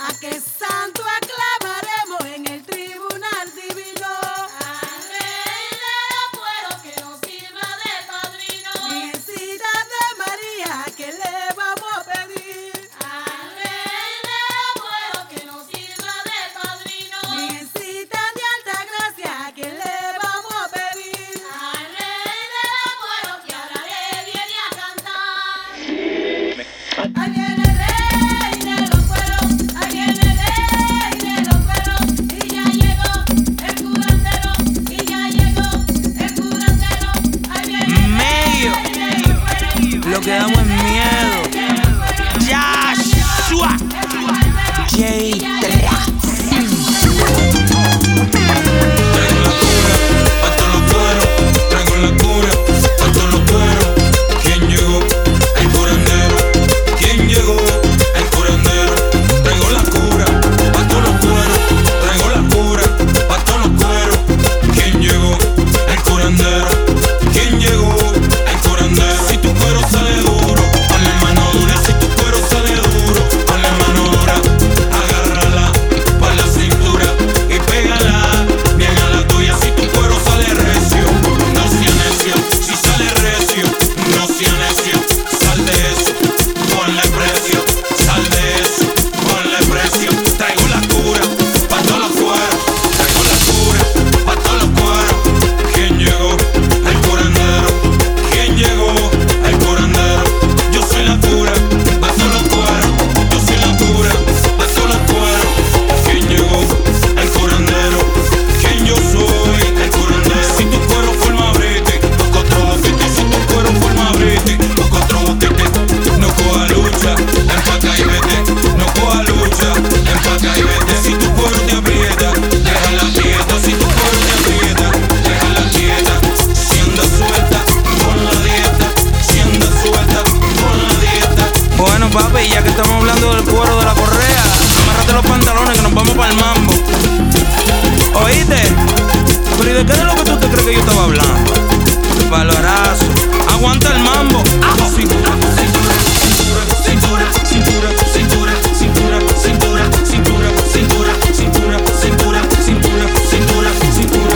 ¿A qué santo aclamaremos en el tribunal divino? Al Rey de los Cueros que nos sirva de padrino. Virgencita de María, ¿qué le vamos a pedir? Al Rey de los Cueros que nos sirva de padrino. Virgencita de alta gracia, ¿qué le vamos a pedir? Al Rey de los Cueros que ahora le viene a cantar. Ahí viene el Rey de los Cueros, ahí viene el Rey de los Cueros, y ya llegó el curandero, y ya llegó el curandero. Ahí viene el Medio. Rey de los Cueros, Lo que damos es miedo. Joshua. J3. Traigo la cura pa' todos los cueros. ¿Quién llegó? El curandero. ¿Quién llegó? El curandero. Traigo la cura pa' todos los cueros. Traigo la cura pa' todos los cueros. ¿Quién llegó? El curandero. ¿Quién llegó? El curandero. Si tu cuero sale duro, ponle mano dura. Si tu cuero sale duro, ponle mano dura. Agárrala pa' la cintura y pégala bien a la tuya. Si tu cuero sale recio, no sea necio. Si sale recio, no sea necio. Sal de eso, ponle precio. Sal de eso, ponle precio. Traigo la cura pa' todos los cueros. Traigo la cura pa' todos los cueros. ¿Quién llegó? El curandero. ¿Quién llegó? El curandero. Yo soy la cura pa' todos los cueros. Yo soy la cura pa' todos los cueros. ¿Quién llegó? El curandero. ¿Quién yo soy? El curandero. Si tu cuero forma brete, toco otro boquete. Si tu cuero forma brete, toco otro boquete. No coja lucha, empaca y vete. No coja lucha, empaca y vete. Si tu cuero te aprieta, déjala quieta. Si tu cuero te aprieta, déjala quieta. Si anda suelta, pon la dieta. Si anda suelta, pon la dieta. Bueno, papi, ya que estamos hablando del cuero de la correa, amárrate los pantalones que nos vamos para el mambo. ¿Oíste? Pero ¿y de qué de lo que tú te crees que yo estaba hablando? Valorazo. Aguanta el mambo. Cintura, cintura, cintura, cintura, cintura, cintura, cintura, cintura, cintura, cintura, cintura, cintura, cintura, cintura,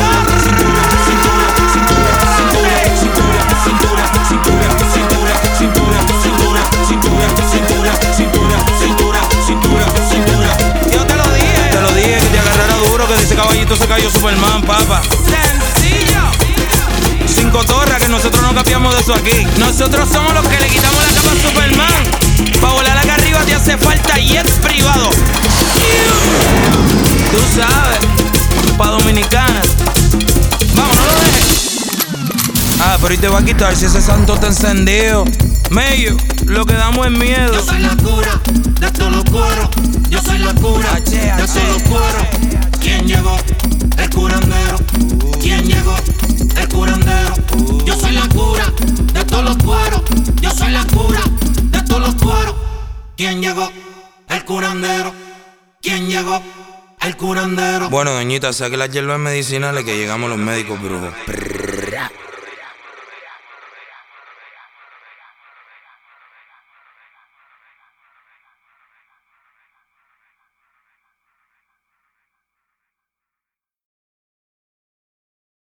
Yo te lo dije que te agarrara duro, que de ese caballito se cayó Superman, papá. Sencillo. Sin cotorra, que nosotros no capiamos de eso aquí. Nosotros somos los que le quitamos la capa a Superman. Pa' volar acá arriba te hace falta jet privado. Tú sabes, pa' Dominicana. Vamos, no lo dejes. Ah, pero y te va a quitar si ese santo te encendido. Medio, lo que damos es miedo. Yo soy la cura de todos los cueros. Yo soy la cura de todos los cueros. ¿Quién llegó? El curandero. ¿Quién llegó? El curandero. Yo soy la cura de todos los cueros. Yo soy la cura de todos los cueros. ¿Quién llegó? El curandero. ¿Quién llegó? El curandero. Bueno, doñita, saque las hierbas medicinales que llegamos los médicos brujos.